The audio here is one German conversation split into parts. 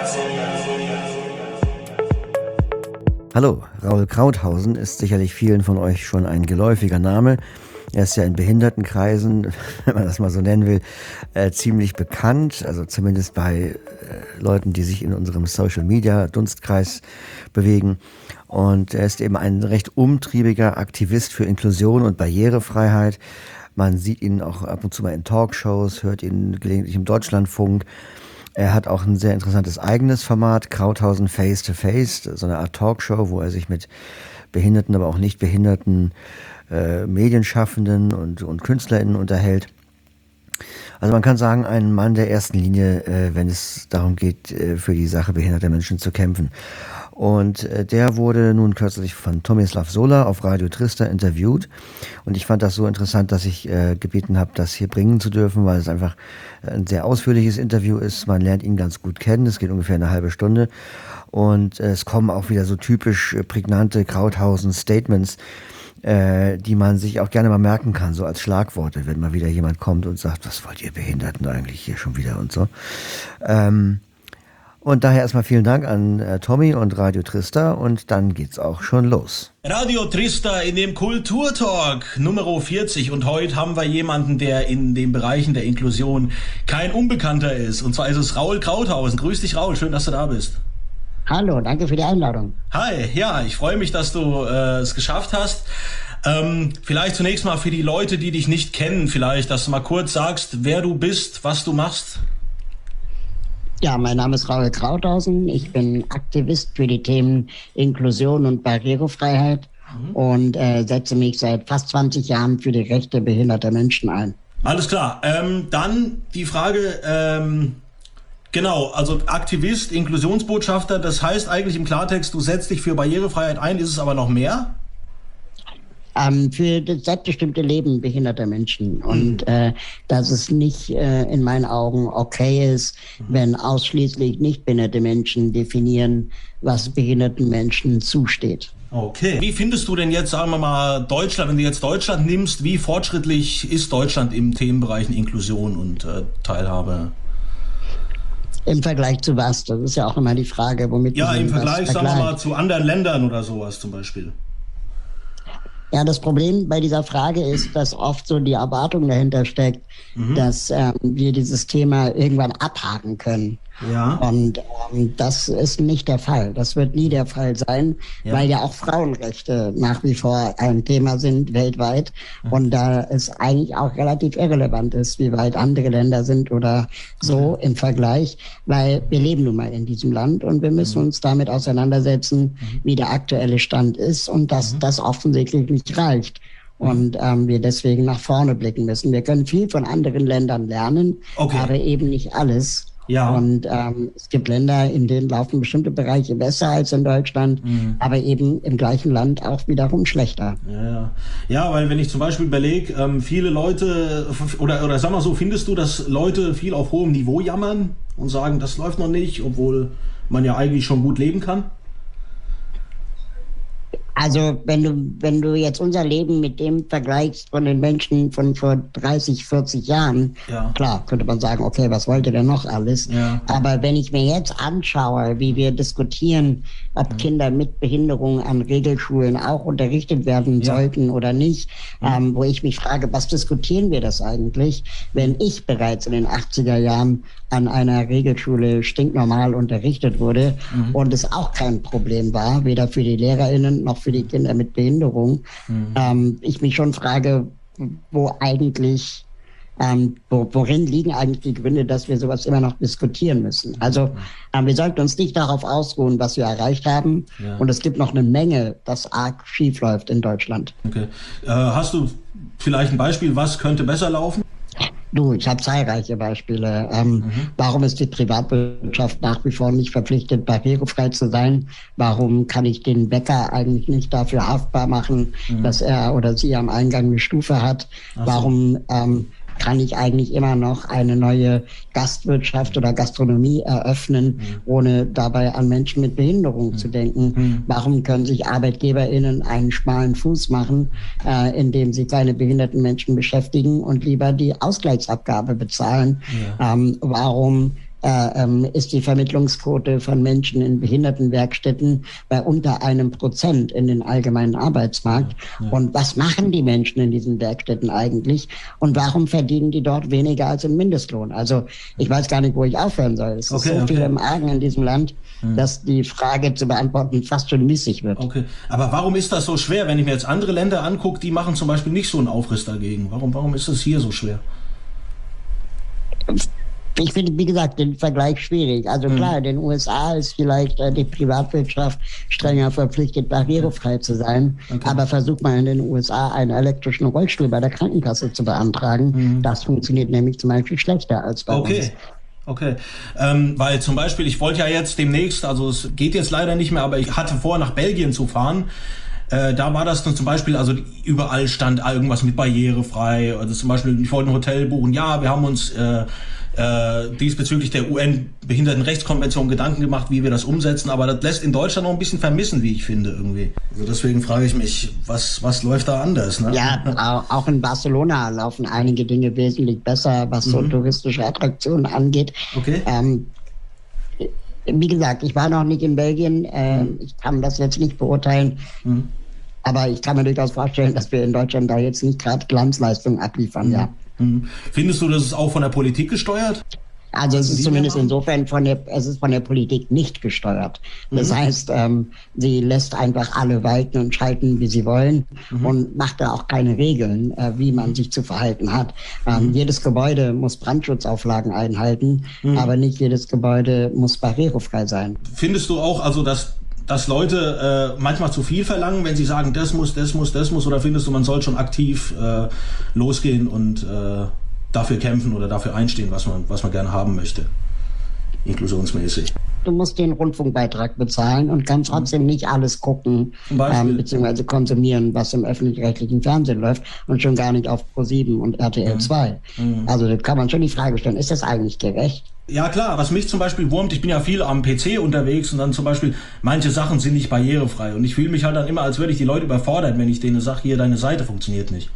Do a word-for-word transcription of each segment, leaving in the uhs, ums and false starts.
Hallo, Raul Krauthausen ist sicherlich vielen von euch schon ein geläufiger Name. Er ist ja in Behindertenkreisen, wenn man das mal so nennen will, äh, ziemlich bekannt, also zumindest bei äh, Leuten, die sich in unserem Social-Media-Dunstkreis bewegen. Und er ist eben ein recht umtriebiger Aktivist für Inklusion und Barrierefreiheit. Man sieht ihn auch ab und zu mal in Talkshows, hört ihn gelegentlich im Deutschlandfunk. Er hat auch ein sehr interessantes eigenes Format, Krauthausen Face to Face, so eine Art Talkshow, wo er sich mit behinderten, aber auch nicht behinderten äh, Medienschaffenden und, und KünstlerInnen unterhält. Also man kann sagen, ein Mann der ersten Linie, äh, wenn es darum geht, äh, für die Sache behinderter Menschen zu kämpfen. Und äh, der wurde nun kürzlich von Tomislav Sola auf Radio Trista interviewt. Und ich fand das so interessant, dass ich äh, gebeten habe, das hier bringen zu dürfen, weil es einfach ein sehr ausführliches Interview ist. Man lernt ihn ganz gut kennen. Es geht ungefähr eine halbe Stunde. Und äh, es kommen auch wieder so typisch äh, prägnante Krauthausen-Statements, äh, die man sich auch gerne mal merken kann, so als Schlagworte, wenn mal wieder jemand kommt und sagt, was wollt ihr Behinderten eigentlich hier schon wieder und so. Ähm, Und daher erstmal vielen Dank an äh, Tommy und Radio Trista und dann geht's auch schon los. Radio Trista in dem Kulturtalk Nummer vierzig und heute haben wir jemanden, der in den Bereichen der Inklusion kein Unbekannter ist. Und zwar ist es Raul Krauthausen. Grüß dich, Raul, schön, dass du da bist. Hallo, danke für die Einladung. Hi, ja, ich freue mich, dass du äh, es geschafft hast. Ähm, vielleicht zunächst mal für die Leute, die dich nicht kennen, vielleicht, dass du mal kurz sagst, wer du bist, was du machst. Ja, mein Name ist Raul Krauthausen. Ich bin Aktivist für die Themen Inklusion und Barrierefreiheit mhm. und äh, setze mich seit fast zwanzig Jahren für die Rechte behinderter Menschen ein. Alles klar. Ähm, dann die Frage, ähm, genau, also Aktivist, Inklusionsbotschafter, das heißt eigentlich im Klartext, du setzt dich für Barrierefreiheit ein, ist es aber noch mehr? Ähm, für das selbstbestimmte Leben behinderter Menschen. Und mhm. äh, dass es nicht äh, in meinen Augen okay ist, mhm. wenn ausschließlich nicht behinderte Menschen definieren, was behinderten Menschen zusteht. Okay. Wie findest du denn jetzt, sagen wir mal, Deutschland, wenn du jetzt Deutschland nimmst, wie fortschrittlich ist Deutschland im Themenbereichen Inklusion und äh, Teilhabe? Im Vergleich zu was? Das ist ja auch immer die Frage, womit Ja, im Vergleich, sagen wir vergleicht. mal, zu anderen Ländern oder sowas zum Beispiel. Ja, das Problem bei dieser Frage ist, dass oft so die Erwartung dahinter steckt, mhm. dass ähm, wir dieses Thema irgendwann abhaken können. Ja. Und ähm, das ist nicht der Fall. Das wird nie der Fall sein, ja. weil ja auch Frauenrechte nach wie vor ein Thema sind weltweit. Mhm. Und da es eigentlich auch relativ irrelevant ist, wie weit andere Länder sind oder so okay. im Vergleich, weil wir leben nun mal in diesem Land und wir müssen mhm. uns damit auseinandersetzen, mhm. wie der aktuelle Stand ist und dass mhm. das offensichtlich nicht reicht. Und ähm, wir deswegen nach vorne blicken müssen. Wir können viel von anderen Ländern lernen, okay. aber eben nicht alles. Ja. Und ähm, es gibt Länder, in denen laufen bestimmte Bereiche besser als in Deutschland, mhm. aber eben im gleichen Land auch wiederum schlechter. Ja, ja. ja, weil wenn ich zum Beispiel überlege, ähm, viele Leute, oder, oder sag mal so, findest du, dass Leute viel auf hohem Niveau jammern und sagen, das läuft noch nicht, obwohl man ja eigentlich schon gut leben kann? Also wenn du, wenn du jetzt unser Leben mit dem vergleichst von den Menschen von vor dreißig, vierzig Jahren, ja. klar, könnte man sagen, okay, was wollt ihr denn noch alles? Ja. Aber wenn ich mir jetzt anschaue, wie wir diskutieren, ob ja. Kinder mit Behinderung an Regelschulen auch unterrichtet werden ja. sollten oder nicht, ja. ähm, wo ich mich frage, was diskutieren wir das eigentlich, wenn ich bereits in den achtziger Jahren an einer Regelschule stinknormal unterrichtet wurde mhm. und es auch kein Problem war, weder für die LehrerInnen noch für die Kinder mit Behinderung. Mhm. Ähm, ich mich schon frage, wo eigentlich, ähm, wo, worin liegen eigentlich die Gründe, dass wir sowas immer noch diskutieren müssen. Also ähm, wir sollten uns nicht darauf ausruhen, was wir erreicht haben. Ja. Und es gibt noch eine Menge, das arg schief läuft in Deutschland. Okay. Äh, hast du vielleicht ein Beispiel, was könnte besser laufen? Du, ich habe zahlreiche Beispiele. Ähm, mhm. Warum ist die Privatwirtschaft nach wie vor nicht verpflichtet, barrierefrei zu sein? Warum kann ich den Bäcker eigentlich nicht dafür haftbar machen, mhm. dass er oder sie am Eingang eine Stufe hat? So. Warum ähm, kann ich eigentlich immer noch eine neue Gastwirtschaft oder Gastronomie eröffnen, mhm. ohne dabei an Menschen mit Behinderung mhm. zu denken? Mhm. Warum können sich ArbeitgeberInnen einen schmalen Fuß machen, äh, indem sie kleine behinderten Menschen beschäftigen und lieber die Ausgleichsabgabe bezahlen? Ja. Ähm, warum äh, ähm, ist die Vermittlungsquote von Menschen in Behindertenwerkstätten bei unter einem Prozent in den allgemeinen Arbeitsmarkt. Ja. Und was machen die Menschen in diesen Werkstätten eigentlich? Und warum verdienen die dort weniger als im Mindestlohn? Also ich weiß gar nicht, wo ich aufhören soll. Es okay, ist so okay. viel im Argen in diesem Land, hm. dass die Frage zu beantworten fast schon müßig wird. Okay, aber warum ist das so schwer? Wenn ich mir jetzt andere Länder angucke, die machen zum Beispiel nicht so einen Aufriss dagegen. Warum, warum ist es hier so schwer? Ich finde, wie gesagt, den Vergleich schwierig. Also klar, in den U S A ist vielleicht äh, die Privatwirtschaft strenger verpflichtet, barrierefrei zu sein. Okay. Aber versucht mal in den U S A einen elektrischen Rollstuhl bei der Krankenkasse zu beantragen. Mhm. Das funktioniert nämlich zum Beispiel schlechter als bei okay. uns. Okay, ähm, weil zum Beispiel, ich wollte ja jetzt demnächst, also es geht jetzt leider nicht mehr, aber ich hatte vor, nach Belgien zu fahren. Äh, da war das dann zum Beispiel, also überall stand irgendwas mit barrierefrei. Also zum Beispiel, ich wollte ein Hotel buchen. Ja, wir haben uns äh, äh, diesbezüglich der U N-Behindertenrechtskonvention Gedanken gemacht, wie wir das umsetzen. Aber das lässt in Deutschland noch ein bisschen vermissen, wie ich finde, irgendwie. Also deswegen frage ich mich, was, was läuft da anders? Ne? Ja, auch in Barcelona laufen einige Dinge wesentlich besser, was so mhm. touristische Attraktionen angeht. Okay. Ähm, Wie gesagt, ich war noch nicht in Belgien, äh, mhm. ich kann das jetzt nicht beurteilen, mhm. aber ich kann mir durchaus vorstellen, dass wir in Deutschland da jetzt nicht gerade Glanzleistungen abliefern, mhm. ja. Mhm. Findest du, das ist auch von der Politik gesteuert? Also es ist zumindest insofern von der, es ist von der Politik nicht gesteuert. Das mhm. heißt, ähm, sie lässt einfach alle walten und schalten, wie sie wollen mhm. und macht da auch keine Regeln, äh, wie man sich zu verhalten hat. Ähm, mhm. Jedes Gebäude muss Brandschutzauflagen einhalten, mhm. aber nicht jedes Gebäude muss barrierefrei sein. Findest du auch, also dass dass Leute äh, manchmal zu viel verlangen, wenn sie sagen, das muss, das muss, das muss, oder findest du, man soll schon aktiv äh, losgehen und äh, dafür kämpfen oder dafür einstehen, was man, was man gerne haben möchte, inklusionsmäßig? Du musst den Rundfunkbeitrag bezahlen und kannst trotzdem nicht alles gucken, ähm, beziehungsweise konsumieren, was im öffentlich-rechtlichen Fernsehen läuft und schon gar nicht auf ProSieben und R T L zwei. Mhm. Also da kann man schon die Frage stellen, ist das eigentlich gerecht? Ja klar, was mich zum Beispiel wurmt, ich bin ja viel am P C unterwegs und dann zum Beispiel, manche Sachen sind nicht barrierefrei und ich fühle mich halt dann immer, als würde ich die Leute überfordern, wenn ich denen sage, hier, deine Seite funktioniert nicht.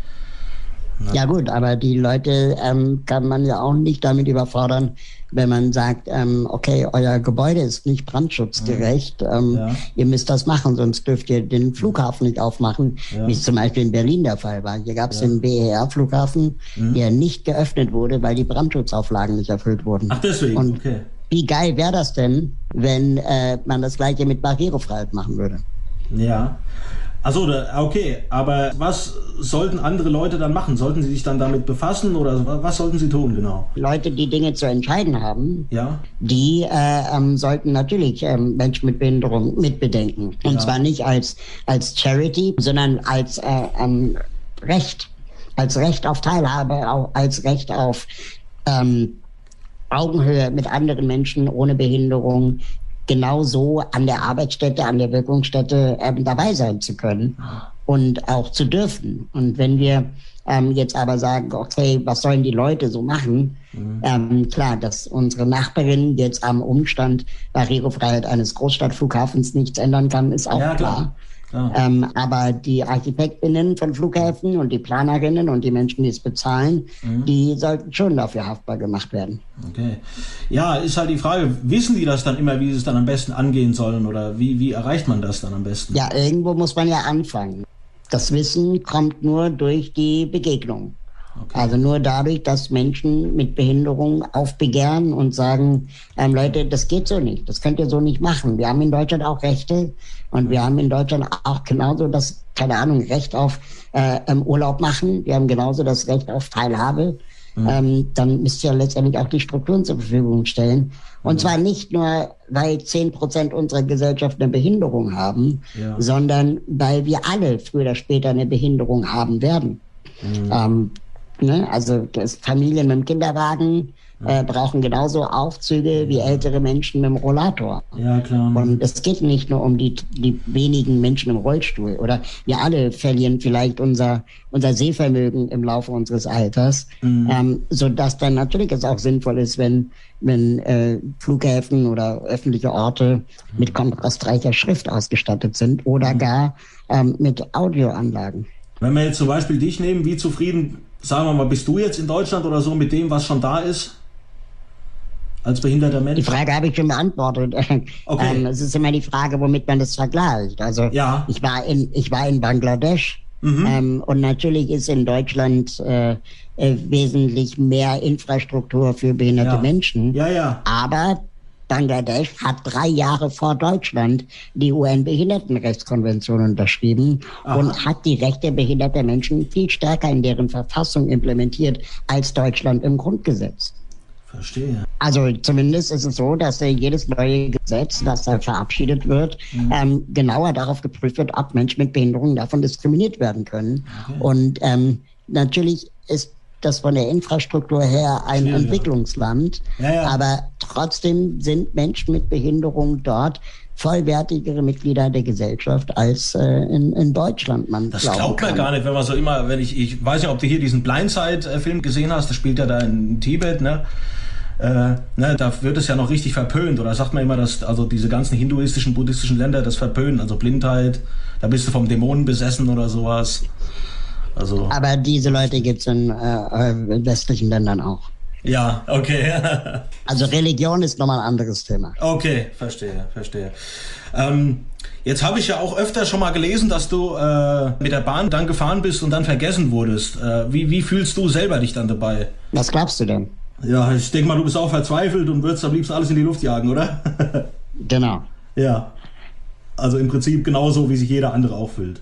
Ja gut, aber die Leute ähm, kann man ja auch nicht damit überfordern, wenn man sagt, ähm, okay, euer Gebäude ist nicht brandschutzgerecht, ähm, ja. ihr müsst das machen, sonst dürft ihr den Flughafen nicht aufmachen, ja. wie es zum Beispiel in Berlin der Fall war. Hier gab es ja. den B E R-Flughafen, mhm. der nicht geöffnet wurde, weil die Brandschutzauflagen nicht erfüllt wurden. Ach deswegen, Und okay. Wie geil wäre das denn, wenn äh, man das Gleiche mit Barrierefreiheit machen würde? Ja. Also okay, aber was sollten andere Leute dann machen? Sollten sie sich dann damit befassen oder was sollten sie tun genau? Leute, die Dinge zu entscheiden haben, ja. die äh, ähm, sollten natürlich ähm, Menschen mit Behinderung mitbedenken. Und ja. zwar nicht als, als Charity, sondern als äh, ähm, Recht. Als Recht auf Teilhabe, auch als Recht auf ähm, Augenhöhe mit anderen Menschen ohne Behinderung, genauso an der Arbeitsstätte, an der Wirkungsstätte ähm, dabei sein zu können und auch zu dürfen. Und wenn wir ähm, jetzt aber sagen, okay, was sollen die Leute so machen? Mhm. Ähm, klar, dass unsere Nachbarin jetzt am Umstand Barrierefreiheit eines Großstadtflughafens nichts ändern kann, ist auch ja, klar. klar. Ja. Ähm, aber die ArchitektInnen von Flughäfen und die Planerinnen und die Menschen, die es bezahlen, mhm. die sollten schon dafür haftbar gemacht werden. Okay. Ja, ist halt die Frage, wissen die das dann immer, wie sie es dann am besten angehen sollen oder wie, wie erreicht man das dann am besten? Ja, irgendwo muss man ja anfangen. Das Wissen kommt nur durch die Begegnung. Okay. Also nur dadurch, dass Menschen mit Behinderung aufbegehren und sagen, ähm, Leute, das geht so nicht, das könnt ihr so nicht machen. Wir haben in Deutschland auch Rechte und wir haben in Deutschland auch genauso das, keine Ahnung, Recht auf äh, Urlaub machen. Wir haben genauso das Recht auf Teilhabe. Mhm. Ähm, dann müsst ihr letztendlich auch die Strukturen zur Verfügung stellen. Und mhm. zwar nicht nur, weil zehn Prozent unserer Gesellschaft eine Behinderung haben, ja. sondern weil wir alle früher oder später eine Behinderung haben werden. Mhm. Ähm, Ne? Also das Familien mit dem Kinderwagen äh, brauchen genauso Aufzüge wie ältere Menschen mit dem Rollator. Ja, klar. Und es geht nicht nur um die, die wenigen Menschen im Rollstuhl. Oder wir alle verlieren vielleicht unser, unser Sehvermögen im Laufe unseres Alters. Mhm. Ähm, sodass dann natürlich es auch sinnvoll ist, wenn, wenn äh, Flughäfen oder öffentliche Orte mhm. mit kontrastreicher Schrift ausgestattet sind oder mhm. gar ähm, mit Audioanlagen. Wenn wir jetzt zum Beispiel dich nehmen, wie zufrieden, sagen wir mal, bist du jetzt in Deutschland oder so mit dem, was schon da ist? als behinderter Mensch? Die Frage habe ich schon beantwortet. Okay. Ähm, es ist immer die Frage, womit man das vergleicht. Also ja. ich war in ich war in Bangladesch mhm. ähm, und natürlich ist in Deutschland äh, äh, wesentlich mehr Infrastruktur für behinderte ja. Menschen. Ja, ja. Aber Bangladesch hat drei Jahre vor Deutschland die U N-Behindertenrechtskonvention unterschrieben Aha. und hat die Rechte behinderter Menschen viel stärker in deren Verfassung implementiert als Deutschland im Grundgesetz. Verstehe. Also zumindest ist es so, dass äh, jedes neue Gesetz, das da verabschiedet wird, mhm. ähm, genauer darauf geprüft wird, ob Menschen mit Behinderungen davon diskriminiert werden können. Okay. Und ähm, natürlich ist das von der Infrastruktur her ein ja, Entwicklungsland, ja, ja. aber trotzdem sind Menschen mit Behinderung dort vollwertigere Mitglieder der Gesellschaft als äh, in, in Deutschland. Man das glaubt man gar nicht, wenn man so immer, wenn ich, ich weiß nicht, ob du hier diesen Blindside-Film gesehen hast, das spielt ja da in Tibet, ne? Äh, ne, da wird es ja noch richtig verpönt, oder sagt man immer, dass also diese ganzen hinduistischen, buddhistischen Länder das verpönen, also Blindheit, da bist du vom Dämonen besessen oder sowas. Also. Aber diese Leute gibt es in äh, westlichen Ländern auch. Ja, okay. Also Religion ist nochmal ein anderes Thema. Okay, verstehe, verstehe. Ähm, jetzt habe ich ja auch öfter schon mal gelesen, dass du äh, mit der Bahn dann gefahren bist und dann vergessen wurdest. Äh, wie, wie fühlst du selber dich dann dabei? Was glaubst du denn? Ja, ich denke mal, du bist auch verzweifelt und würdest am liebsten alles in die Luft jagen, oder? Genau. Ja. Also im Prinzip genauso, wie sich jeder andere auch fühlt.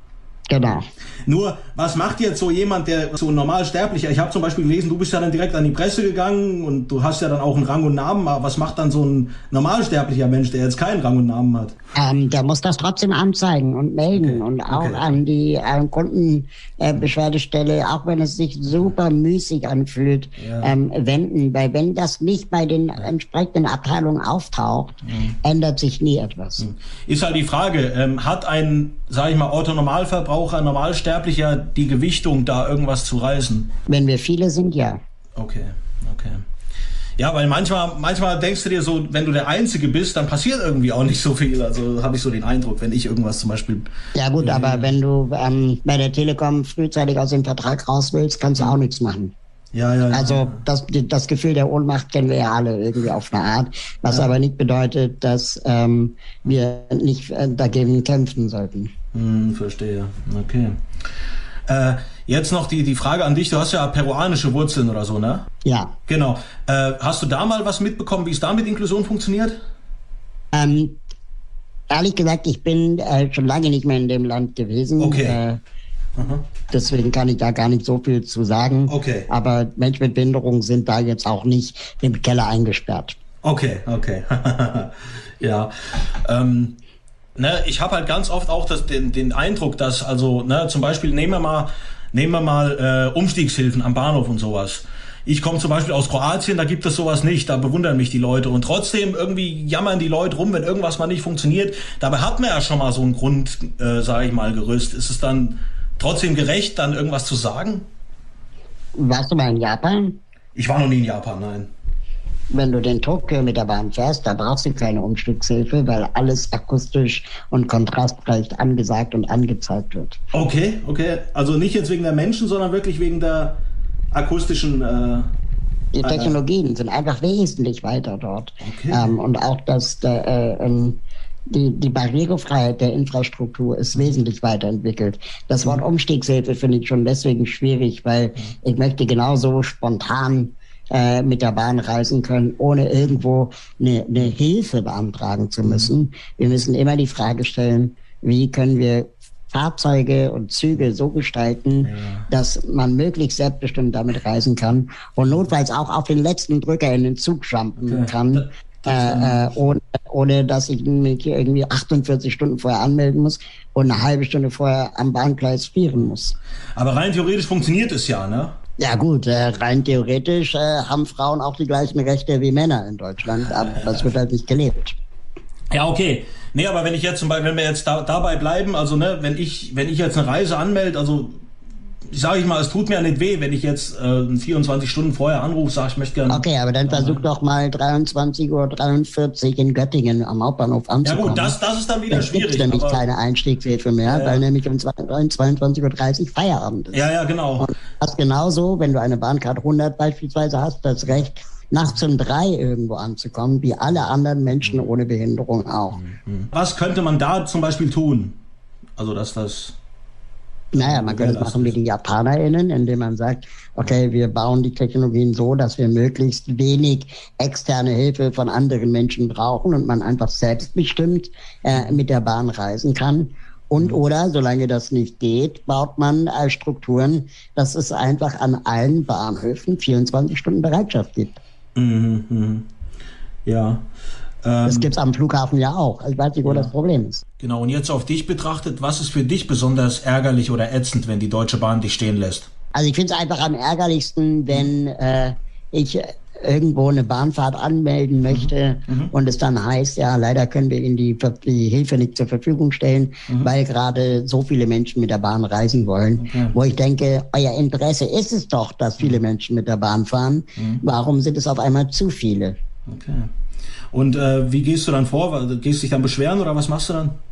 Genau. Nur, was macht jetzt so jemand, der so ein Normalsterblicher, ich habe zum Beispiel gelesen, du bist ja dann direkt an die Presse gegangen und du hast ja dann auch einen Rang und Namen, aber was macht dann so ein normalsterblicher Mensch, der jetzt keinen Rang und Namen hat? Ähm, der muss das trotzdem anzeigen und melden okay. und auch okay. an die äh, Kundenbeschwerdestelle, äh, auch wenn es sich super müßig anfühlt, ja. ähm, wenden, weil wenn das nicht bei den entsprechenden Abteilungen auftaucht, mhm. ändert sich nie etwas. Ist halt die Frage, ähm, hat ein, sage ich mal, Autonormalverbraucher, Normalsterblicher die Gewichtung, da irgendwas zu reißen? Wenn wir viele sind, ja. Okay, okay. Ja, weil manchmal, manchmal denkst du dir so, wenn du der Einzige bist, dann passiert irgendwie auch nicht so viel. Also habe ich so den Eindruck, wenn ich irgendwas zum Beispiel... Ja gut, äh, aber wenn du ähm, bei der Telekom frühzeitig aus dem Vertrag raus willst, kannst du auch nichts machen. Ja, ja, ja. Also das, das Gefühl der Ohnmacht kennen wir ja alle irgendwie auf eine Art, was ja. aber nicht bedeutet, dass ähm, wir nicht äh, dagegen kämpfen sollten. Hm, verstehe, okay. Äh, jetzt noch die, die Frage an dich, du hast ja peruanische Wurzeln oder so, ne? Ja. Genau. Äh, hast du da mal was mitbekommen, wie es da mit Inklusion funktioniert? Ähm, ehrlich gesagt, ich bin äh, schon lange nicht mehr in dem Land gewesen. Okay. Äh, Deswegen kann ich da gar nicht so viel zu sagen. Okay. Aber Menschen mit Behinderung sind da jetzt auch nicht im Keller eingesperrt. Okay, okay. Ja. Ähm, ne, ich habe halt ganz oft auch das, den, den Eindruck, dass also, ne, zum Beispiel nehmen wir mal, nehmen wir mal äh, Umstiegshilfen am Bahnhof und sowas. Ich komme zum Beispiel aus Kroatien, da gibt es sowas nicht, da bewundern mich die Leute und trotzdem irgendwie jammern die Leute rum, wenn irgendwas mal nicht funktioniert. Dabei hat man ja schon mal so ein Grund, äh, sage ich mal, Gerüst. Ist es dann trotzdem gerecht, dann irgendwas zu sagen? Warst du mal in Japan? Ich war noch nie in Japan, nein. Wenn du den Tokio mit der Bahn fährst, da brauchst du keine Umstiegshilfe, weil alles akustisch und kontrastreich angesagt und angezeigt wird. Okay, okay. Also nicht jetzt wegen der Menschen, sondern wirklich wegen der akustischen... Äh, die Technologien äh, sind einfach wesentlich weiter dort. Okay. Ähm, und auch das... Der, äh, ähm, Die, die Barrierefreiheit der Infrastruktur ist wesentlich weiterentwickelt. Das Wort Umstiegshilfe finde ich schon deswegen schwierig, weil ich möchte genauso spontan äh, mit der Bahn reisen können, ohne irgendwo eine, eine Hilfe beantragen zu müssen. Wir müssen immer die Frage stellen, wie können wir Fahrzeuge und Züge so gestalten, ja. dass man möglichst selbstbestimmt damit reisen kann und notfalls auch auf den letzten Drücker in den Zug jumpen okay. kann. Äh, äh, ohne, ohne dass ich mich irgendwie achtundvierzig Stunden vorher anmelden muss und eine halbe Stunde vorher am Bahngleis frieren muss. Aber rein theoretisch funktioniert es ja, ne? Ja gut, äh, rein theoretisch äh, haben Frauen auch die gleichen Rechte wie Männer in Deutschland, aber äh, das wird halt nicht gelebt. Ja, okay. Nee, aber wenn ich jetzt zum Beispiel, wenn wir jetzt da, dabei bleiben, also ne, wenn ich, wenn ich jetzt eine Reise anmelde, also sage ich mal, es tut mir nicht weh, wenn ich jetzt äh, vierundzwanzig Stunden vorher anrufe, sage ich möchte gerne... Okay, aber dann versuch doch mal dreiundzwanzig Uhr dreiundvierzig in Göttingen am Hauptbahnhof anzukommen. Ja gut, das, das ist dann wieder da schwierig. Es gibt nämlich aber keine Einstiegshilfe mehr, ja, ja. weil nämlich um zweiundzwanzig Uhr dreißig Feierabend ist. Ja, ja, genau. Und das genauso, wenn du eine Bahncard hundert beispielsweise hast, das Recht, nachts um drei irgendwo anzukommen, wie alle anderen Menschen ohne Behinderung auch. Was könnte man da zum Beispiel tun? Also, dass das... Naja, man könnte es machen wie die JapanerInnen, indem man sagt, okay, wir bauen die Technologien so, dass wir möglichst wenig externe Hilfe von anderen Menschen brauchen und man einfach selbstbestimmt äh, mit der Bahn reisen kann. Und oder, solange das nicht geht, baut man äh, Strukturen, dass es einfach an allen Bahnhöfen vierundzwanzig Stunden Bereitschaft gibt. Mhm, mhm. Ja. Ähm, das gibt es am Flughafen ja auch. Ich weiß nicht, wo ja. das Problem ist. Genau, und jetzt auf dich betrachtet, was ist für dich besonders ärgerlich oder ätzend, wenn die Deutsche Bahn dich stehen lässt? Also ich finde es einfach am ärgerlichsten, wenn äh, ich irgendwo eine Bahnfahrt anmelden möchte mhm. und es dann heißt, ja, leider können wir Ihnen die, die Hilfe nicht zur Verfügung stellen, mhm. weil gerade so viele Menschen mit der Bahn reisen wollen. Okay. Wo ich denke, euer Interesse ist es doch, dass viele Menschen mit der Bahn fahren. Mhm. Warum sind es auf einmal zu viele? Okay. Und äh, wie gehst du dann vor? Gehst du dich dann beschweren oder was machst du dann?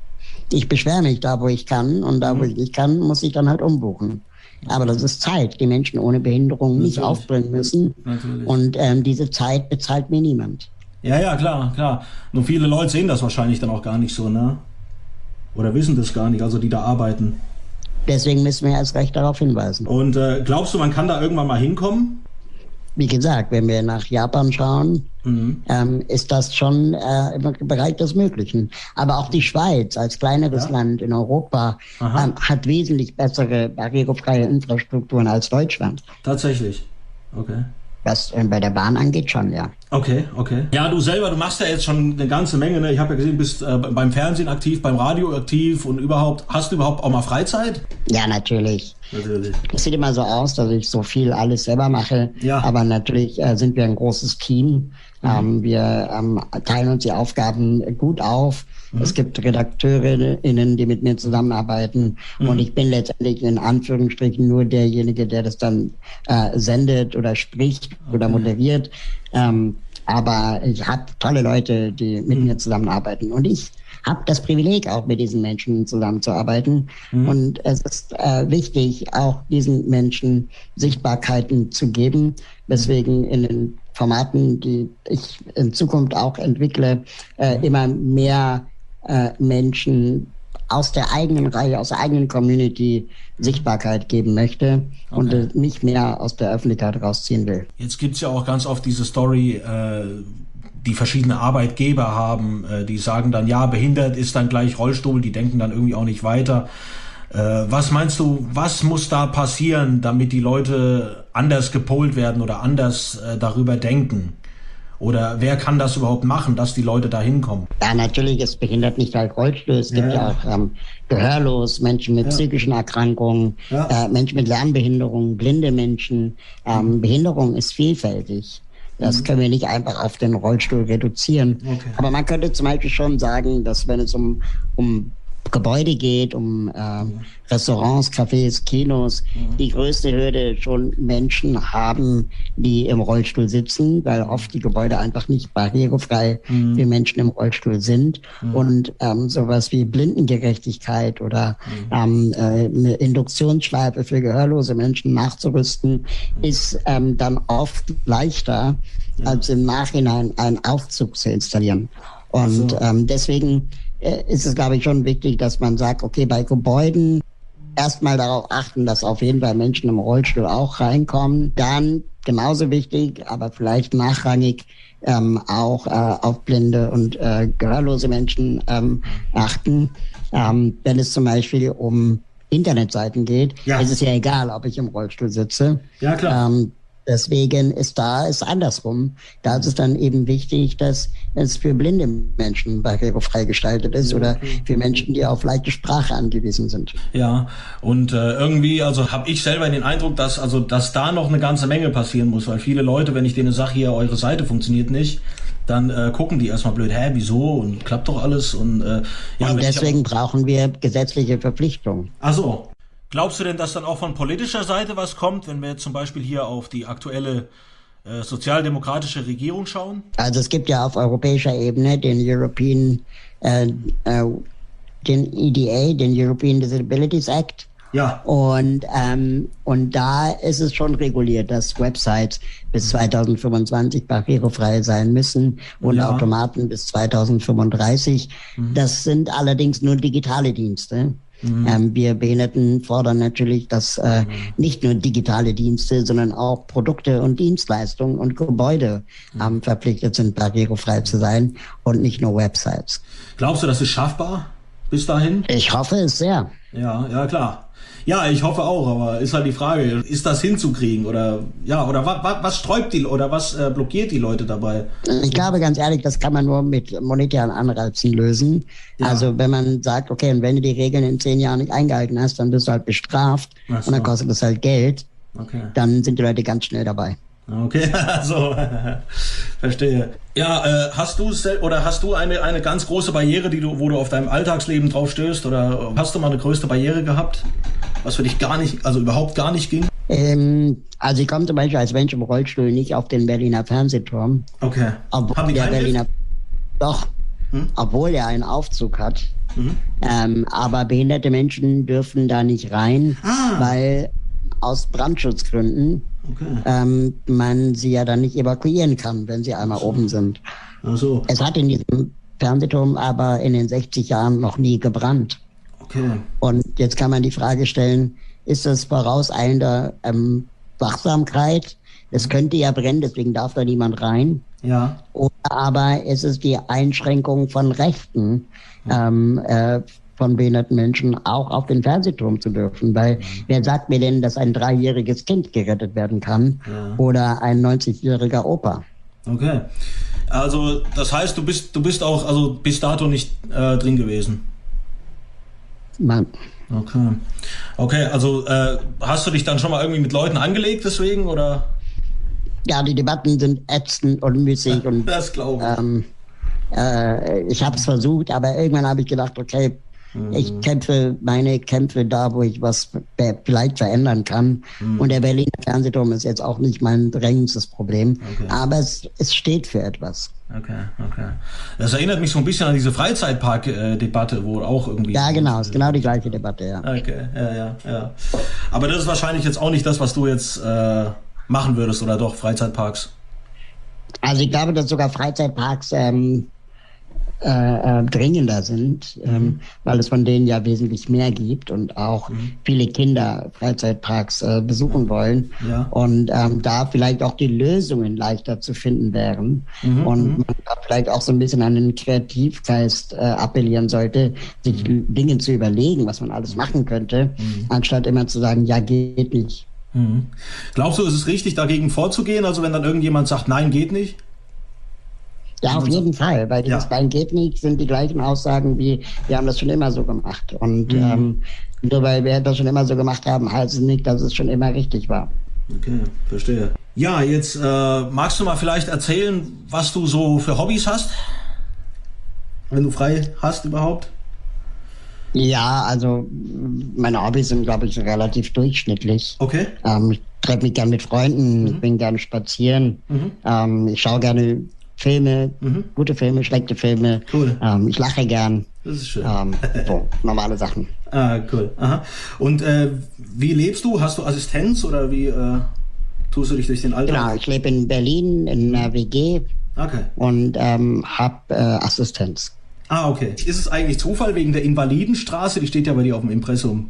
Ich beschwere mich da, wo ich kann, und da, wo ich nicht kann, muss ich dann halt umbuchen. Aber das ist Zeit, die Menschen ohne Behinderung nicht Natürlich. aufbringen müssen. Natürlich. Und ähm, diese Zeit bezahlt mir niemand. Ja, ja, klar, klar. Nur viele Leute sehen das wahrscheinlich dann auch gar nicht so, ne? Oder wissen das gar nicht, also die da arbeiten. Deswegen müssen wir erst recht darauf hinweisen. Und äh, glaubst du, man kann da irgendwann mal hinkommen? Wie gesagt, wenn wir nach Japan schauen, mhm. ähm, ist das schon äh, im Bereich des Möglichen. Aber auch die Schweiz als kleineres ja. Land in Europa ähm, hat wesentlich bessere barrierefreie Infrastrukturen als Deutschland. Tatsächlich? Okay. Was äh, bei der Bahn angeht, schon, ja. Okay, okay. Ja, du selber, du machst ja jetzt schon eine ganze Menge, ne? Ich habe ja gesehen, du bist äh, beim Fernsehen aktiv, beim Radio aktiv und überhaupt. Hast du überhaupt auch mal Freizeit? Ja, natürlich. Natürlich. Es sieht immer so aus, dass ich so viel alles selber mache. Ja. Aber natürlich äh, sind wir ein großes Team. Mhm. Ähm, wir ähm, teilen uns die Aufgaben gut auf. Mhm. Es gibt RedakteurInnen, die mit mir zusammenarbeiten. Mhm. Und ich bin letztendlich in Anführungsstrichen nur derjenige, der das dann äh, sendet oder spricht okay. oder moderiert. Ähm, aber ich habe tolle Leute, die mit mhm. mir zusammenarbeiten. Und ich habe das Privileg, auch mit diesen Menschen zusammenzuarbeiten. Mhm. Und es ist äh, wichtig, auch diesen Menschen Sichtbarkeiten zu geben. Deswegen in den Formaten, die ich in Zukunft auch entwickle, äh, immer mehr äh, Menschen aus der eigenen Reihe, aus der eigenen Community Sichtbarkeit geben möchte okay. und äh, nicht mehr aus der Öffentlichkeit rausziehen will. Jetzt gibt's ja auch ganz oft diese Story, äh, die verschiedene Arbeitgeber haben, äh, die sagen dann, ja, behindert ist dann gleich Rollstuhl, die denken dann irgendwie auch nicht weiter. Äh, was meinst du, was muss da passieren, damit die Leute anders gepolt werden oder anders äh, darüber denken? Oder wer kann das überhaupt machen, dass die Leute da hinkommen? Ja, natürlich ist behindert nicht gleich Rollstuhl. Es gibt ja, ja auch ähm, gehörlos, Menschen mit ja. psychischen Erkrankungen, ja. äh, Menschen mit Lernbehinderungen, blinde Menschen. Ähm, mhm. Behinderung ist vielfältig. Das mhm. können wir nicht einfach auf den Rollstuhl reduzieren. Okay. Aber man könnte zum Beispiel schon sagen, dass wenn es um, um Gebäude geht, um äh, Restaurants, Cafés, Kinos, mhm. die größte Hürde schon Menschen haben, die im Rollstuhl sitzen, weil oft die Gebäude einfach nicht barrierefrei mhm. für Menschen im Rollstuhl sind. Mhm. Und ähm, sowas wie Blindengerechtigkeit oder mhm. ähm, äh, eine Induktionsschleife für gehörlose Menschen nachzurüsten, mhm. ist ähm, dann oft leichter, ja. als im Nachhinein einen Aufzug zu installieren. Und so. ähm, deswegen ist es, glaube ich, schon wichtig, dass man sagt, okay, bei Gebäuden erstmal darauf achten, dass auf jeden Fall Menschen im Rollstuhl auch reinkommen. Dann genauso wichtig, aber vielleicht nachrangig ähm, auch äh, auf blinde und äh, gehörlose Menschen ähm, achten. Ähm, wenn es zum Beispiel um Internetseiten geht, ja. ist es ja egal, ob ich im Rollstuhl sitze. Ja, klar. Ähm, Deswegen ist da ist andersrum. Da ist es dann eben wichtig, dass es für blinde Menschen barrierefrei gestaltet ist oder für Menschen, die auf leichte Sprache angewiesen sind. Ja, und äh, irgendwie, also habe ich selber den Eindruck, dass also dass da noch eine ganze Menge passieren muss, weil viele Leute, wenn ich denen sage, hier, eure Seite funktioniert nicht, dann äh, gucken die erstmal blöd, hä, wieso und klappt doch alles. Und, äh, ja, und deswegen auch brauchen wir gesetzliche Verpflichtungen. Ach so. Glaubst du denn, dass dann auch von politischer Seite was kommt, wenn wir jetzt zum Beispiel hier auf die aktuelle äh, sozialdemokratische Regierung schauen? Also es gibt ja auf europäischer Ebene den European, äh, äh, den E D A, den European Disabilities Act. Ja. Und, ähm, und da ist es schon reguliert, dass Websites bis zweitausendfünfundzwanzig barrierefrei sein müssen und ja. Automaten bis zweitausendfünfunddreißig. Mhm. Das sind allerdings nur digitale Dienste. Mhm. Ähm, wir Behinderten fordern natürlich, dass äh, mhm. nicht nur digitale Dienste, sondern auch Produkte und Dienstleistungen und Gebäude mhm. ähm, verpflichtet sind, barrierefrei zu sein und nicht nur Websites. Glaubst du, das ist schaffbar bis dahin? Ich hoffe es sehr. Ja, ja klar. Ja, ich hoffe auch, aber ist halt die Frage, ist das hinzukriegen oder ja, oder was, was, was sträubt die oder was äh, blockiert die Leute dabei? Ich glaube ganz ehrlich, das kann man nur mit monetären Anreizen lösen. Ja. Also wenn man sagt, okay, und wenn du die Regeln in zehn Jahren nicht eingehalten hast, dann bist du halt bestraft so. Und dann kostet das halt Geld. Okay. Dann sind die Leute ganz schnell dabei. Okay, also verstehe. Ja, äh, hast du oder hast du eine eine ganz große Barriere, die du, wo du auf deinem Alltagsleben drauf stößt, oder hast du mal eine größte Barriere gehabt, was für dich gar nicht, also überhaupt gar nicht ging? Ähm, also ich komme zum Beispiel als Mensch im Rollstuhl nicht auf den Berliner Fernsehturm. Okay. Obwohl Haben die der Berliner Lift? Doch, hm? obwohl er einen Aufzug hat. Mhm. Ähm, aber behinderte Menschen dürfen da nicht rein, ah. weil aus Brandschutzgründen okay. ähm, man sie ja dann nicht evakuieren kann, wenn sie einmal so. oben sind. Ach so. Es hat in diesem Fernsehturm aber in den sechzig Jahren noch nie gebrannt. Okay. Und jetzt kann man die Frage stellen, ist das vorauseilender ähm, Wachsamkeit? Es könnte ja brennen, deswegen darf da niemand rein. Ja. Oder aber ist es die Einschränkung von Rechten ja. ähm, äh, von behinderten Menschen auch auf den Fernsehturm zu dürfen, weil mhm. wer sagt mir denn, dass ein dreijähriges Kind gerettet werden kann ja. oder ein neunzigjähriger Opa? Okay, also das heißt, du bist du bist auch also bis dato nicht äh, drin gewesen? Nein. Okay, okay, also äh, hast du dich dann schon mal irgendwie mit Leuten angelegt deswegen oder? Ja, die Debatten sind ätzend und müßig ja, und das glaube ich. Ähm, äh, ich habe es versucht, aber irgendwann habe ich gedacht, okay, ich kämpfe meine Kämpfe da, wo ich was vielleicht verändern kann. Mhm. Und der Berliner Fernsehturm ist jetzt auch nicht mein drängendstes Problem. Okay. Aber es, es steht für etwas. Okay, okay. Das erinnert mich so ein bisschen an diese Freizeitpark-Debatte, wo auch irgendwie... Ja, genau, ist genau die gleiche Debatte, ja. Okay, ja, ja, ja. Aber das ist wahrscheinlich jetzt auch nicht das, was du jetzt äh, machen würdest, oder doch, Freizeitparks? Also ich glaube, dass sogar Freizeitparks... Ähm, Äh, äh, dringender sind, mhm. ähm, weil es von denen ja wesentlich mehr gibt und auch mhm. viele Kinder Freizeitparks äh, besuchen wollen ja. und ähm, da vielleicht auch die Lösungen leichter zu finden wären mhm. und man da vielleicht auch so ein bisschen an den Kreativgeist äh, appellieren sollte, sich mhm. Dinge zu überlegen, was man alles machen könnte, mhm. anstatt immer zu sagen, ja, geht nicht. Mhm. Glaubst du, ist es richtig, dagegen vorzugehen, also wenn dann irgendjemand sagt, nein, geht nicht? Ja, auf jeden Fall, weil dieses ja. Bein geht nicht, sind die gleichen Aussagen wie, wir haben das schon immer so gemacht. Und mhm. ähm, nur weil wir das schon immer so gemacht haben, heißt es nicht, dass es schon immer richtig war. Okay, verstehe. Ja, jetzt äh, magst du mal vielleicht erzählen, was du so für Hobbys hast? Wenn du frei hast überhaupt? Ja, also meine Hobbys sind, glaube ich, relativ durchschnittlich. Okay. Ähm, ich treffe mich gerne mit Freunden, mhm. ich bin gerne spazieren, mhm. ähm, ich schaue gerne Filme, mhm. gute Filme, schlechte Filme. Cool. Ähm, ich lache gern. Das ist schön. Ähm, so, normale Sachen. Ah, cool. Aha. Und äh, wie lebst du? Hast du Assistenz oder wie äh, tust du dich durch den Alltag? Genau, ich lebe in Berlin in einer W G okay. und ähm, habe äh, Assistenz. Ah, okay. Ist es eigentlich Zufall wegen der Invalidenstraße? Die steht ja bei dir auf dem Impressum.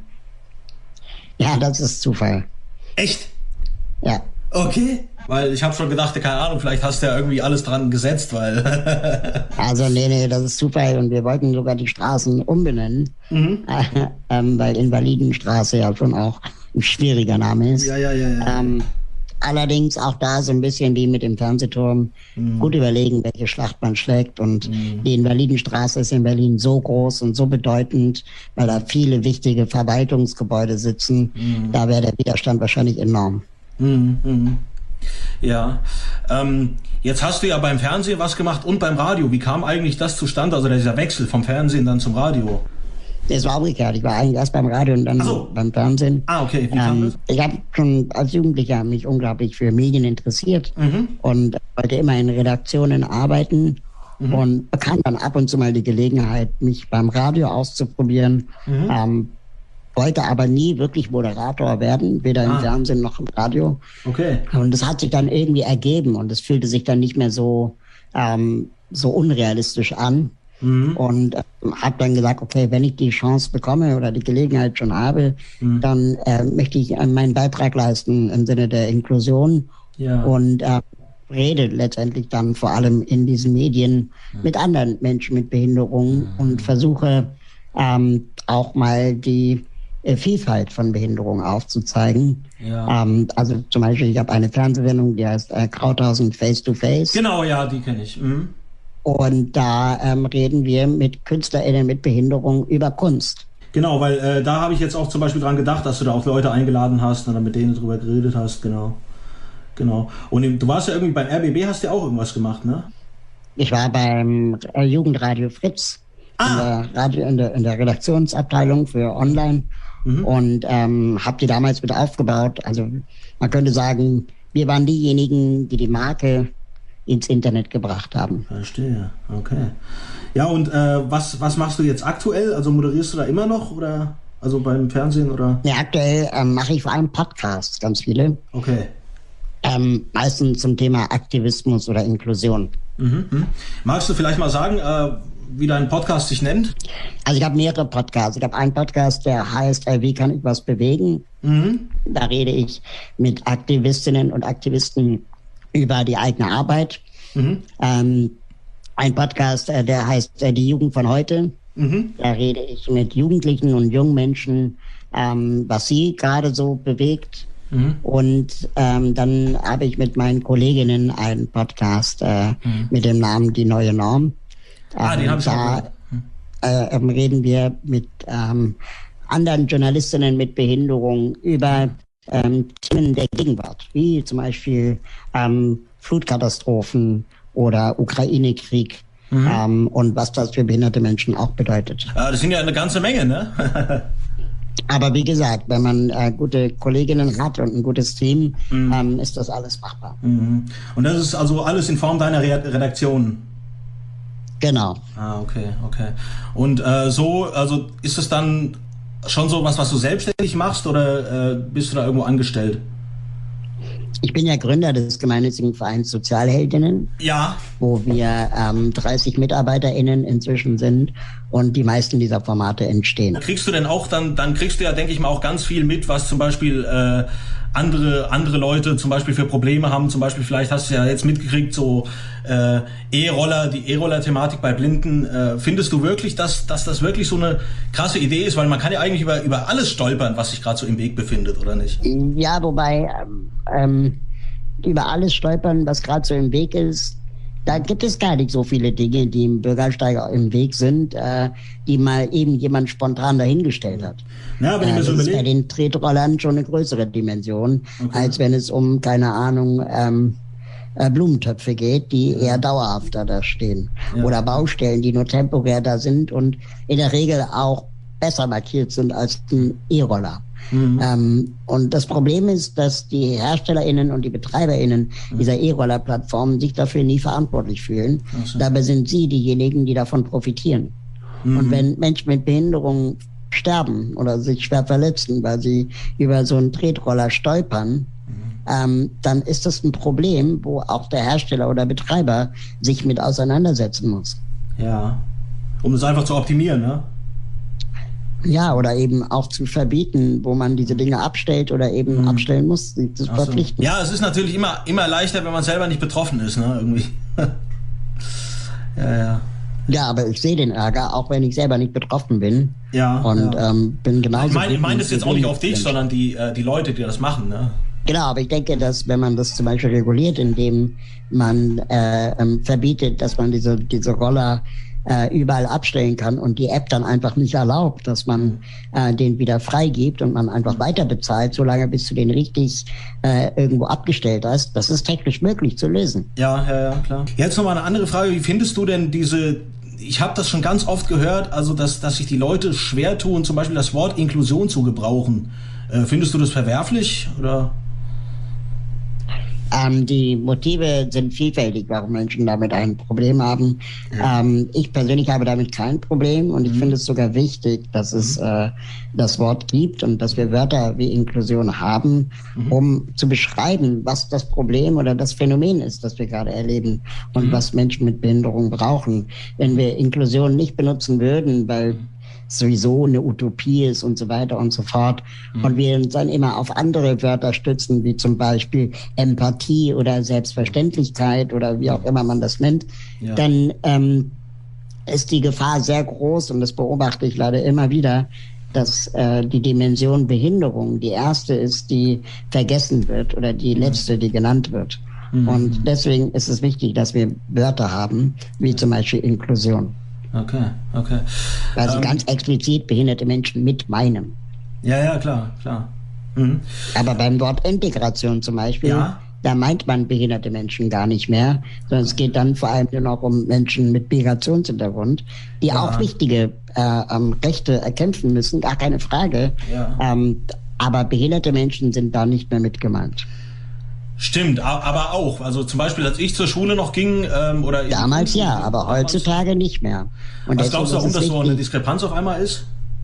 Ja, das ist Zufall. Echt? Ja. Okay. Weil ich habe schon gedacht, keine Ahnung, vielleicht hast du ja irgendwie alles dran gesetzt, weil... Also nee, nee, das ist Zufall und wir wollten sogar die Straßen umbenennen, mhm. äh, ähm, weil Invalidenstraße ja schon auch ein schwieriger Name ist. Ja, ja, ja. ja. Ähm, allerdings auch da so ein bisschen wie mit dem Fernsehturm, mhm. gut überlegen, welche Schlacht man schlägt und mhm. die Invalidenstraße ist in Berlin so groß und so bedeutend, weil da viele wichtige Verwaltungsgebäude sitzen, mhm. da wäre der Widerstand wahrscheinlich enorm. Mhm. Mhm. Ja, ähm, jetzt hast du ja beim Fernsehen was gemacht und beim Radio. Wie kam eigentlich das zustande, also dieser Wechsel vom Fernsehen dann zum Radio? Das war umgekehrt. Ich war eigentlich erst beim Radio und dann so. beim Fernsehen. Ah, okay. Wie kam ähm, das? Ich habe schon als Jugendlicher mich unglaublich für Medien interessiert mhm. und wollte immer in Redaktionen arbeiten mhm. und bekam dann ab und zu mal die Gelegenheit, mich beim Radio auszuprobieren. Mhm. Ähm, wollte aber nie wirklich Moderator werden, weder ah. im Fernsehen noch im Radio. Okay. Und das hat sich dann irgendwie ergeben und es fühlte sich dann nicht mehr so, ähm, so unrealistisch an. Mhm. Und äh, habe dann gesagt, okay, wenn ich die Chance bekomme oder die Gelegenheit schon habe, mhm. dann äh, möchte ich äh, meinen Beitrag leisten im Sinne der Inklusion ja. und äh, rede letztendlich dann vor allem in diesen Medien mhm. mit anderen Menschen mit Behinderung mhm. und versuche ähm, auch mal die äh, Vielfalt von Behinderung aufzuzeigen. Ja. Ähm, also zum Beispiel, ich habe eine Fernsehsendung, die heißt äh, Krauthausen Face to Face. Genau, ja, die kenne ich. Mhm. Und da ähm, reden wir mit KünstlerInnen mit Behinderung über Kunst. Genau, weil äh, da habe ich jetzt auch zum Beispiel dran gedacht, dass du da auch Leute eingeladen hast und dann mit denen drüber geredet hast, genau. Genau. Und im, du warst ja irgendwie beim R B B, hast ja auch irgendwas gemacht, ne? Ich war beim äh, Jugendradio Fritz ah. in, der Radio, in, der, in der Redaktionsabteilung für Online mhm. und ähm, habe die damals mit aufgebaut. Also man könnte sagen, wir waren diejenigen, die die Marke ins Internet gebracht haben. Verstehe, okay. Ja, und äh, was, was machst du jetzt aktuell? Also moderierst du da immer noch oder also beim Fernsehen oder? Ja, aktuell ähm, mache ich vor allem Podcasts, ganz viele. Okay. Ähm, meistens zum Thema Aktivismus oder Inklusion. Mhm, mh. Magst du vielleicht mal sagen, äh, wie dein Podcast sich nennt? Also ich habe mehrere Podcasts. Ich habe einen Podcast, der heißt äh, Wie kann ich was bewegen? Mhm. Da rede ich mit Aktivistinnen und Aktivisten über die eigene Arbeit. Mhm. Ähm, ein Podcast, äh, der heißt äh, Die Jugend von heute. Mhm. Da rede ich mit Jugendlichen und jungen Menschen, ähm, was sie gerade so bewegt. Mhm. Und ähm, dann habe ich mit meinen Kolleginnen einen Podcast äh, mhm. mit dem Namen Die neue Norm. Ah, ähm, den habe ich da äh, ähm, reden wir mit ähm, anderen Journalistinnen mit Behinderung über Ähm, Themen der Gegenwart, wie zum Beispiel ähm, Flutkatastrophen oder Ukraine-Krieg mhm. ähm, und was das für behinderte Menschen auch bedeutet. Ja, das sind ja eine ganze Menge, ne? Aber wie gesagt, wenn man äh, gute Kolleginnen hat und ein gutes Team, mhm. ähm, ist das alles machbar. Mhm. Und das ist also alles in Form deiner Re- Redaktion? Genau. Ah, okay, okay. Und äh, so, also ist es dann schon so was, was du selbstständig machst oder äh, bist du da irgendwo angestellt? Ich bin ja Gründer des gemeinnützigen Vereins Sozialheldinnen, ja. wo wir ähm, dreißig MitarbeiterInnen inzwischen sind und die meisten dieser Formate entstehen. Kriegst du denn auch, dann, dann kriegst du ja, denke ich mal, auch ganz viel mit, was zum Beispiel äh, andere, andere Leute zum Beispiel für Probleme haben. Zum Beispiel, vielleicht hast du ja jetzt mitgekriegt, so äh, E-Roller, die E-Roller-Thematik bei Blinden. Äh, findest du wirklich, dass, dass das wirklich so eine krasse Idee ist? Weil man kann ja eigentlich über, über alles stolpern, was sich gerade so im Weg befindet, oder nicht? Ja, wobei ähm, ähm, über alles stolpern, was gerade so im Weg ist, da gibt es gar nicht so viele Dinge, die im Bürgersteig im Weg sind, äh, die mal eben jemand spontan dahingestellt hat. Ja, wenn ich mir so das überlege. ist bei den Tretrollern schon eine größere Dimension, okay. als wenn es um, keine Ahnung, ähm, äh, Blumentöpfe geht, die ja. eher dauerhafter da stehen. Ja. Oder Baustellen, die nur temporär da sind und in der Regel auch besser markiert sind als ein E-Roller. Mhm. Ähm, und das Problem ist, dass die HerstellerInnen und die BetreiberInnen mhm. dieser E-Roller-Plattformen sich dafür nie verantwortlich fühlen. So. Dabei sind sie diejenigen, die davon profitieren. Mhm. Und wenn Menschen mit Behinderung sterben oder sich schwer verletzen, weil sie über so einen Tretroller stolpern, mhm. ähm, dann ist das ein Problem, wo auch der Hersteller oder Betreiber sich mit auseinandersetzen muss. Ja, um es einfach zu optimieren, ne? Ja, oder eben auch zu verbieten, wo man diese Dinge abstellt oder eben mhm. abstellen muss, sie zu verpflichten. Ja, es ist natürlich immer, immer leichter, wenn man selber nicht betroffen ist, ne, irgendwie. ja, ja. Ja, aber ich sehe den Ärger, auch wenn ich selber nicht betroffen bin. Ja. Und ja. Ähm, bin genauso. Ich meine ich mein das jetzt auch nicht auf dich, sind. sondern die, äh, die Leute, die das machen, ne? Genau, aber ich denke, dass wenn man das zum Beispiel reguliert, indem man äh, ähm, verbietet, dass man diese, diese Roller äh, überall abstellen kann und die App dann einfach nicht erlaubt, dass man äh, den wieder freigibt und man einfach weiter bezahlt, solange bis du den richtig äh, irgendwo abgestellt hast. Das ist technisch möglich zu lösen. Ja, ja, ja, klar. Jetzt nochmal eine andere Frage. Wie findest du denn diese, ich habe das schon ganz oft gehört, also dass, dass sich die Leute schwer tun, zum Beispiel das Wort Inklusion zu gebrauchen. Äh, findest du das verwerflich, oder? Ähm, die Motive sind vielfältig, warum Menschen damit ein Problem haben. Ja. Ähm, ich persönlich habe damit kein Problem und ich mhm. finde es sogar wichtig, dass mhm. es äh, das Wort gibt und dass wir Wörter wie Inklusion haben, mhm. um zu beschreiben, was das Problem oder das Phänomen ist, das wir gerade erleben und mhm. was Menschen mit Behinderung brauchen. Wenn wir Inklusion nicht benutzen würden, weil sowieso eine Utopie ist und so weiter und so fort. Mhm. Und wir uns dann immer auf andere Wörter stützen, wie zum Beispiel Empathie oder Selbstverständlichkeit oder wie auch immer man das nennt, ja. dann ähm, ist die Gefahr sehr groß, und das beobachte ich leider immer wieder, dass äh, die Dimension Behinderung die erste ist, die vergessen wird oder die letzte, die genannt wird. Mhm. Und deswegen ist es wichtig, dass wir Wörter haben, wie zum Beispiel Inklusion. Okay, okay. Also ähm, ganz explizit behinderte Menschen mit meinem. Ja, ja, klar, klar. Mhm. Aber beim Wort Integration zum Beispiel, ja. da meint man behinderte Menschen gar nicht mehr, sondern es geht dann vor allem nur noch um Menschen mit Migrationshintergrund, die ja. auch wichtige äh, ähm, Rechte erkämpfen müssen, gar keine Frage. Ja. Ähm, aber behinderte Menschen sind da nicht mehr mit gemeint. Stimmt, aber auch. Also zum Beispiel, als ich zur Schule noch ging, ähm, oder damals ja, aber damals, heutzutage nicht mehr. Und was glaubst du, warum das so eine Diskrepanz auf einmal ist?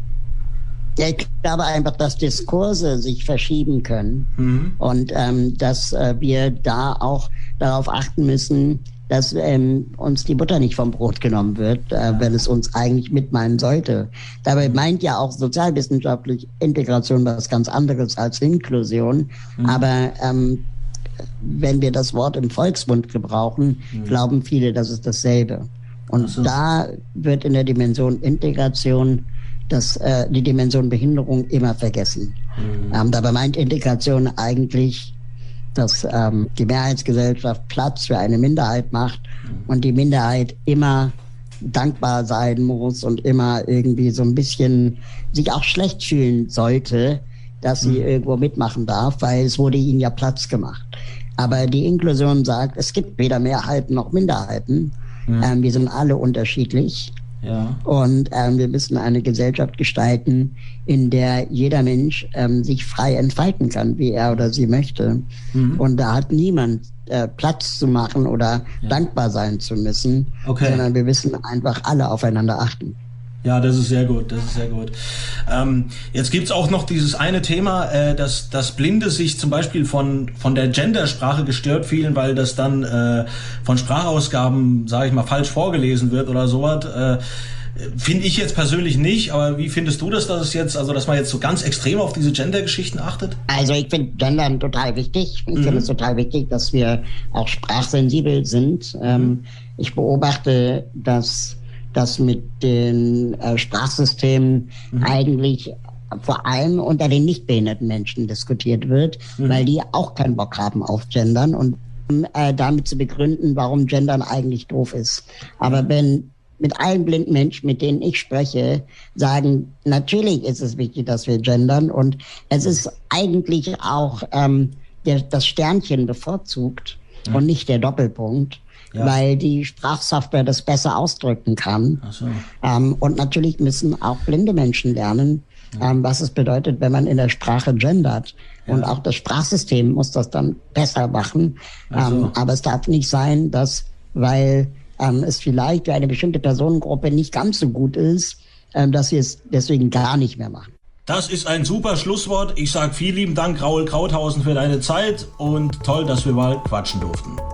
Ja, ich glaube einfach, dass Diskurse sich verschieben können mhm. und ähm, dass äh, wir da auch darauf achten müssen, dass ähm, uns die Butter nicht vom Brot genommen wird, äh, wenn es uns eigentlich mitmeinen sollte. Dabei meint ja auch sozialwissenschaftlich Integration was ganz anderes als Inklusion, mhm. aber ähm, wenn wir das Wort im Volksmund gebrauchen, mhm. glauben viele, das ist dasselbe. Und so. Da wird in der Dimension Integration das, äh, die Dimension Behinderung immer vergessen. Mhm. Ähm, dabei meint Integration eigentlich, dass ähm, die Mehrheitsgesellschaft Platz für eine Minderheit macht mhm. und die Minderheit immer dankbar sein muss und immer irgendwie so ein bisschen sich auch schlecht fühlen sollte, dass sie mhm. irgendwo mitmachen darf, weil es wurde ihnen ja Platz gemacht. Aber die Inklusion sagt, es gibt weder Mehrheiten noch Minderheiten. Mhm. Ähm, wir sind alle unterschiedlich. Ja. Und ähm, wir müssen eine Gesellschaft gestalten, in der jeder Mensch ähm, sich frei entfalten kann, wie er oder sie möchte. Mhm. Und da hat niemand äh, Platz zu machen oder ja. dankbar sein zu müssen, okay. sondern wir müssen einfach alle aufeinander achten. Ja, das ist sehr gut, das ist sehr gut. Ähm, jetzt gibt's auch noch dieses eine Thema, äh, dass, dass Blinde sich zum Beispiel von, von der Gendersprache gestört fühlen, weil das dann äh, von Sprachausgaben, sage ich mal, falsch vorgelesen wird oder sowas. Äh, Finde ich jetzt persönlich nicht, aber wie findest du das, dass es jetzt, also dass man jetzt so ganz extrem auf diese Gender-Geschichten achtet? Also ich finde Gendern total wichtig. Ich mhm. finde es total wichtig, dass wir auch sprachsensibel sind. Mhm. Ähm, ich beobachte, dass dass mit den äh, Sprachsystemen mhm. eigentlich vor allem unter den nicht behinderten Menschen diskutiert wird, mhm. weil die auch keinen Bock haben auf Gendern und äh, damit zu begründen, warum Gendern eigentlich doof ist. Aber wenn mit allen blinden Menschen, mit denen ich spreche, sagen, natürlich ist es wichtig, dass wir gendern und es ist eigentlich auch ähm, der, das Sternchen bevorzugt mhm. und nicht der Doppelpunkt. Ja. Weil die Sprachsoftware das besser ausdrücken kann. Ach so. Ähm, und natürlich müssen auch blinde Menschen lernen, ja. ähm, was es bedeutet, wenn man in der Sprache gendert. Ja. Und auch das Sprachsystem muss das dann besser machen. Ach so. Ähm, aber es darf nicht sein, dass, weil ähm, es vielleicht für eine bestimmte Personengruppe nicht ganz so gut ist, ähm, dass wir es deswegen gar nicht mehr machen. Das ist ein super Schlusswort. Ich sage vielen lieben Dank, Raoul Krauthausen, für deine Zeit und toll, dass wir mal quatschen durften.